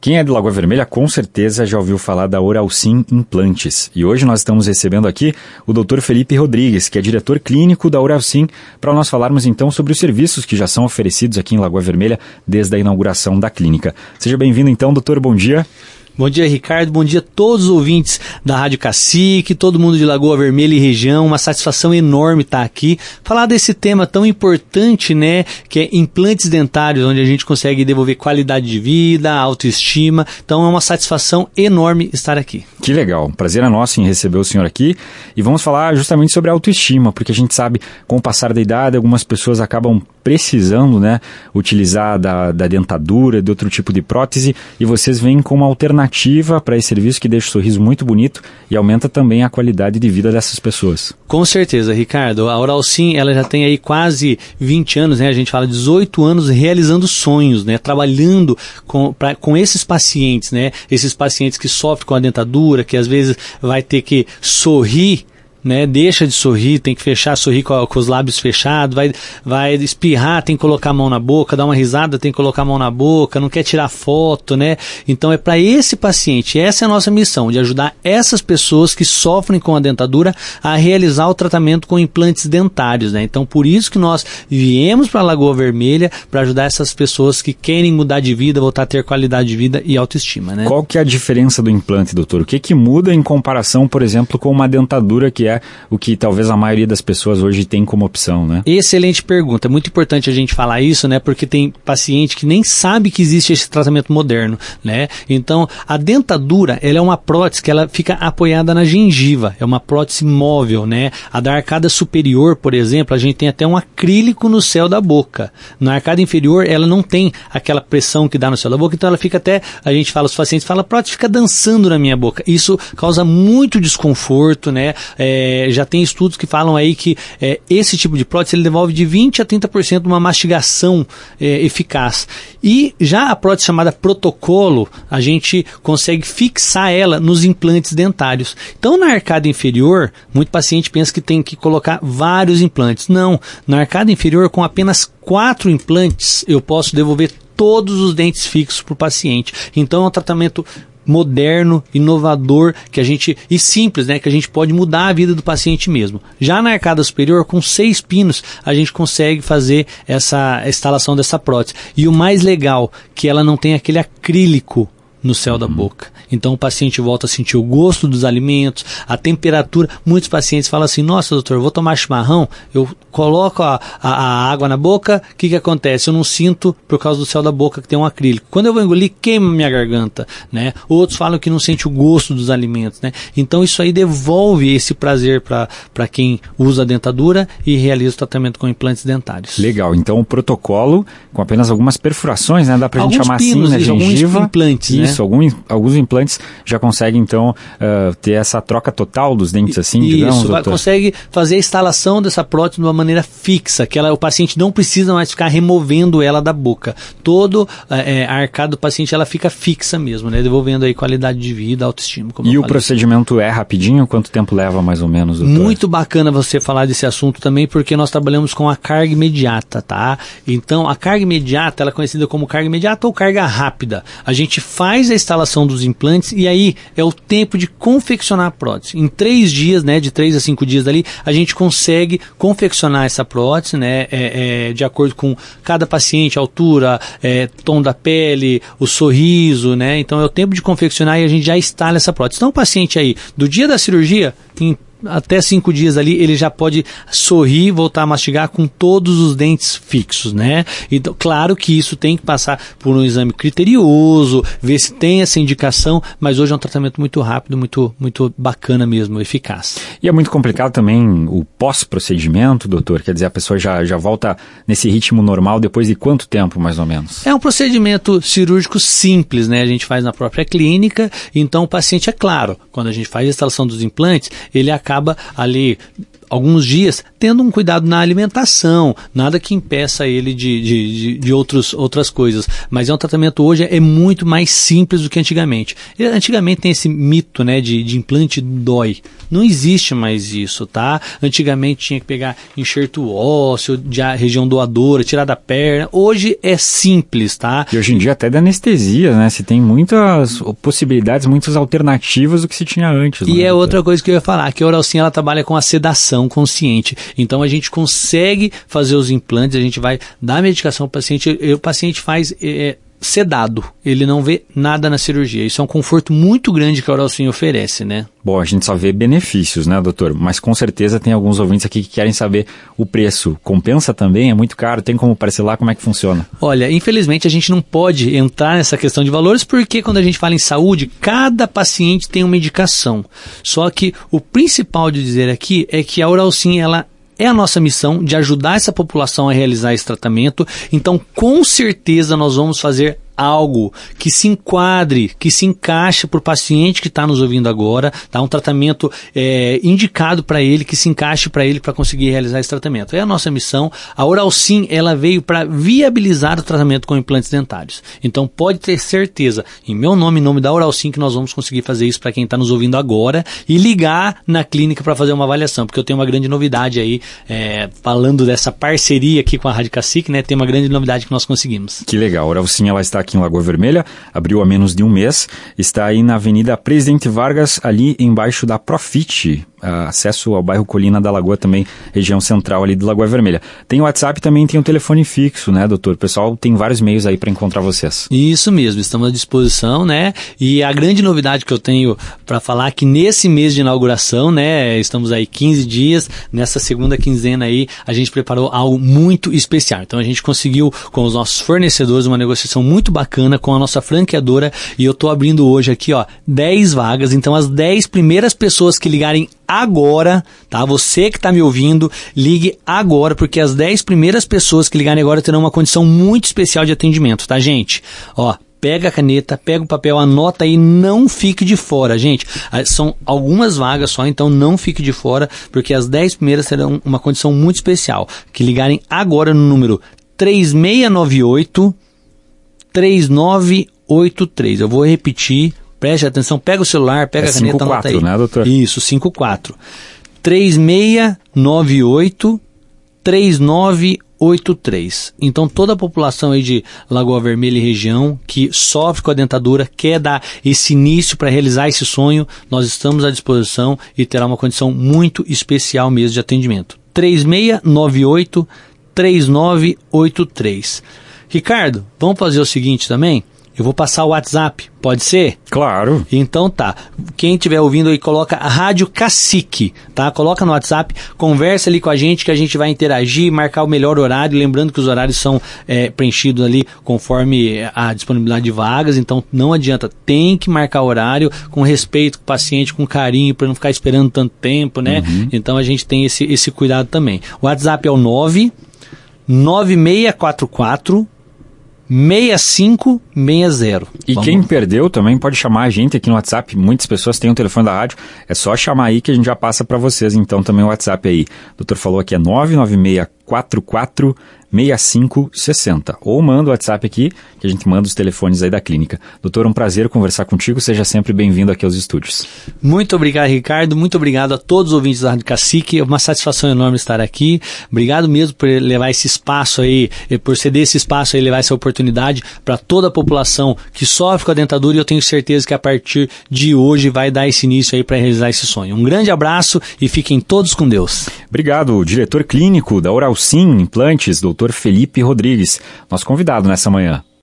Quem é de Lagoa Vermelha com certeza já ouviu falar da Oralsim Implantes. E hoje nós estamos recebendo aqui o Dr. Felipe Rodrigues, que é diretor clínico da Oralsim, para nós falarmos então sobre os serviços que já são oferecidos aqui em Lagoa Vermelha desde a inauguração da clínica. Seja bem-vindo então, doutor, bom dia. Bom dia, Ricardo. Bom dia a todos os ouvintes da Rádio Cacique, todo mundo de Lagoa Vermelha e região. Uma satisfação enorme estar aqui. Falar desse tema tão importante, né, que é implantes dentários, onde a gente consegue devolver qualidade de vida, autoestima. Então é uma satisfação enorme estar aqui. Que legal. Prazer é nosso em receber o senhor aqui. E vamos falar justamente sobre a autoestima, porque a gente sabe, com o passar da idade, algumas pessoas acabam precisando, né, utilizar da dentadura, de outro tipo de prótese, e vocês vêm com uma alternativa para esse serviço que deixa o sorriso muito bonito e aumenta também a qualidade de vida dessas pessoas. Com certeza, Ricardo. A Oralsim, ela já tem aí quase 20 anos, né, a gente fala 18 anos realizando sonhos, né, trabalhando com esses pacientes, né, esses pacientes que sofrem com a dentadura, que às vezes vai ter que sorrir, né, deixa de sorrir, tem que sorrir com os lábios fechados, vai espirrar, tem que colocar a mão na boca, dar uma risada, tem que colocar a mão na boca, não quer tirar foto, né? Então é para esse paciente, essa é a nossa missão, de ajudar essas pessoas que sofrem com a dentadura a realizar o tratamento com implantes dentários, né? Então por isso que nós viemos para Lagoa Vermelha, para ajudar essas pessoas que querem mudar de vida, voltar a ter qualidade de vida e autoestima, né? Qual que é a diferença do implante, doutor? O que muda em comparação, por exemplo, com uma dentadura, que é o que talvez a maioria das pessoas hoje tem como opção, né? Excelente pergunta. É muito importante a gente falar isso, né? Porque tem paciente que nem sabe que existe esse tratamento moderno, né? Então, a dentadura, ela é uma prótese que ela fica apoiada na gengiva. É uma prótese móvel, né? A da arcada superior, por exemplo, a gente tem até um acrílico no céu da boca. Na arcada inferior, ela não tem aquela pressão que dá no céu da boca, então ela fica até, a gente fala, os pacientes falam, a prótese fica dançando na minha boca. Isso causa muito desconforto, né? Já tem estudos que falam aí que esse tipo de prótese ele devolve de 20% a 30% uma mastigação eficaz. E já a prótese chamada protocolo, a gente consegue fixar ela nos implantes dentários. Então, na arcada inferior, muito paciente pensa que tem que colocar vários implantes. Não, na arcada inferior, com apenas 4 implantes, eu posso devolver todos os dentes fixos para o paciente. Então, é um tratamento moderno, inovador, e simples, né, que a gente pode mudar a vida do paciente mesmo. Já na arcada superior, com 6 pinos, a gente consegue fazer essa instalação dessa prótese. E o mais legal, que ela não tem aquele acrílico no céu da boca. Então o paciente volta a sentir o gosto dos alimentos, a temperatura. Muitos pacientes falam assim, nossa, doutor, eu vou tomar chimarrão, eu coloco a água na boca, o que acontece? Eu não sinto por causa do céu da boca que tem um acrílico. Quando eu vou engolir, queima minha garganta, né? Outros falam que não sente o gosto dos alimentos, né? Então isso aí devolve esse prazer para quem usa a dentadura e realiza o tratamento com implantes dentários. Legal, então o protocolo com apenas algumas perfurações, né? Dá pra gente chamar assim na gengiva. Alguns implantes, isso, né? Alguns implantes já conseguem, então, ter essa troca total dos dentes, assim, digamos, doutor? Isso, consegue fazer a instalação dessa prótese de uma maneira fixa, que o paciente não precisa mais ficar removendo ela da boca. Todo a arcada do paciente, ela fica fixa mesmo, né? Devolvendo aí qualidade de vida, autoestima, como eu falei. E o procedimento é rapidinho? Quanto tempo leva, mais ou menos, doutor? Muito bacana você falar desse assunto também, porque nós trabalhamos com a carga imediata, tá? Então, a carga imediata, ela é conhecida como carga imediata ou carga rápida. A gente faz a instalação dos implantes e aí é o tempo de confeccionar a prótese. Em 3 dias, né, de 3 a 5 dias dali, a gente consegue confeccionar essa prótese, né, de acordo com cada paciente, a altura, tom da pele, o sorriso, né, então é o tempo de confeccionar e a gente já instala essa prótese. Então o paciente aí, do dia da cirurgia, até 5 dias ali, ele já pode sorrir, voltar a mastigar com todos os dentes fixos, né? Então, claro que isso tem que passar por um exame criterioso, ver se tem essa indicação, mas hoje é um tratamento muito rápido, muito, muito bacana mesmo, eficaz. E é muito complicado também o pós-procedimento, doutor? Quer dizer, a pessoa já volta nesse ritmo normal depois de quanto tempo, mais ou menos? É um procedimento cirúrgico simples, né? A gente faz na própria clínica, então o paciente, é claro, quando a gente faz a instalação dos implantes, ele acaba ali alguns dias, tendo um cuidado na alimentação, nada que impeça ele de outras coisas. Mas é um tratamento hoje muito mais simples do que antigamente. Antigamente tem esse mito, né, de implante dói. Não existe mais isso, tá? Antigamente tinha que pegar enxerto ósseo, de a região doadora, tirar da perna. Hoje é simples, tá? E hoje em dia até da anestesia, né? Se tem muitas possibilidades, muitas alternativas do que se tinha antes. E é outra coisa que eu ia falar, que a Oralsim, ela trabalha com a sedação consciente. Então a gente consegue fazer os implantes, a gente vai dar medicação ao paciente, e o paciente faz sedado, ele não vê nada na cirurgia. Isso é um conforto muito grande que a Oralsim oferece, né? Bom, a gente só vê benefícios, né, doutor? Mas com certeza tem alguns ouvintes aqui que querem saber o preço. Compensa também? É muito caro? Tem como parcelar? Como é que funciona? Olha, infelizmente a gente não pode entrar nessa questão de valores, porque quando a gente fala em saúde, cada paciente tem uma indicação. Só que o principal de dizer aqui é que a Oralsim, ela é a nossa missão de ajudar essa população a realizar esse tratamento. Então, com certeza, nós vamos fazer algo que se enquadre, que se encaixe para o paciente que está nos ouvindo agora, tá? Um tratamento indicado para ele, que se encaixe para ele para conseguir realizar esse tratamento. É a nossa missão. A Oralsim, ela veio para viabilizar o tratamento com implantes dentários. Então pode ter certeza, em meu nome, em nome da Oralsim, que nós vamos conseguir fazer isso para quem está nos ouvindo agora e ligar na clínica para fazer uma avaliação, porque eu tenho uma grande novidade aí, falando dessa parceria aqui com a Rádio Cacique, né? Tem uma grande novidade que nós conseguimos. Que legal. A Oralsim, ela está aqui em Lagoa Vermelha, abriu há menos de um mês, está aí na Avenida Presidente Vargas, ali embaixo da Profit, acesso ao bairro Colina da Lagoa, também região central ali de Lagoa Vermelha. Tem o WhatsApp, também tem o telefone fixo, né, doutor? O pessoal tem vários meios aí para encontrar vocês. Isso mesmo, estamos à disposição, né? E a grande novidade que eu tenho para falar é que nesse mês de inauguração, né, estamos aí 15 dias, nessa segunda quinzena aí, a gente preparou algo muito especial. Então a gente conseguiu com os nossos fornecedores uma negociação muito bacana com a nossa franqueadora, e eu estou abrindo hoje aqui, 10 vagas. Então as 10 primeiras pessoas que ligarem agora, tá? Você que está me ouvindo, ligue agora, porque as 10 primeiras pessoas que ligarem agora terão uma condição muito especial de atendimento, tá, gente? Pega a caneta, pega o papel, anota aí, não fique de fora, gente. São algumas vagas só, então não fique de fora, porque as 10 primeiras terão uma condição muito especial. Que ligarem agora no número 3698 3983. Eu vou repetir, preste atenção, pega o celular, pega a caneta, anota aí. Né, doutor? Isso, 54. 3698 3983. Então toda a população aí de Lagoa Vermelha e região que sofre com a dentadura, quer dar esse início para realizar esse sonho, nós estamos à disposição e terá uma condição muito especial mesmo de atendimento. 3698 3983. Ricardo, vamos fazer o seguinte também? Eu vou passar o WhatsApp, pode ser? Claro. Então tá. Quem estiver ouvindo aí, coloca a Rádio Cacique, tá? Coloca no WhatsApp, conversa ali com a gente que a gente vai interagir, marcar o melhor horário. Lembrando que os horários são preenchidos ali conforme a disponibilidade de vagas, então não adianta, tem que marcar o horário com respeito com o paciente, com carinho, para não ficar esperando tanto tempo, né? Uhum. Então a gente tem esse cuidado também. O WhatsApp é o 99644 6560. E quem perdeu também pode chamar a gente aqui no WhatsApp. Muitas pessoas têm o telefone da rádio. É só chamar aí que a gente já passa para vocês. Então também o WhatsApp aí. O doutor falou aqui é 99644 6560. Ou manda o WhatsApp aqui, que a gente manda os telefones aí da clínica. Doutor, um prazer conversar contigo. Seja sempre bem-vindo aqui aos estúdios. Muito obrigado, Ricardo. Muito obrigado a todos os ouvintes da Rádio Cacique. É uma satisfação enorme estar aqui. Obrigado mesmo por levar esse espaço aí, por ceder esse espaço aí, levar essa oportunidade para toda a população que sofre com a dentadura, e eu tenho certeza que a partir de hoje vai dar esse início aí para realizar esse sonho. Um grande abraço e fiquem todos com Deus. Obrigado, diretor clínico da Oralsim Implantes, doutor Felipe Rodrigues, nosso convidado nessa manhã.